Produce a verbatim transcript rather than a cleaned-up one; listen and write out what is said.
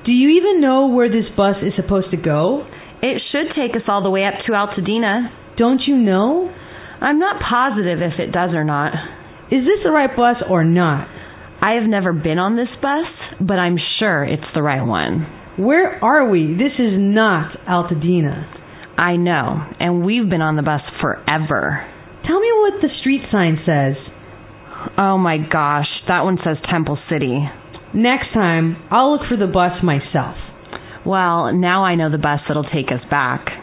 Do you even know where this bus is supposed to go? It should take us all the way up to Altadena. Don't you know? I'm not positive if it does or not. Is this the right bus or not? I have never been on this bus, but I'm sure it's the right one. Where are we? This is not Altadena. I know, and we've been on the bus forever. Tell me what the street sign says. Oh my gosh, that one says Temple City. Next time, I'll look for the bus myself. Well, now I know the bus that'll take us back.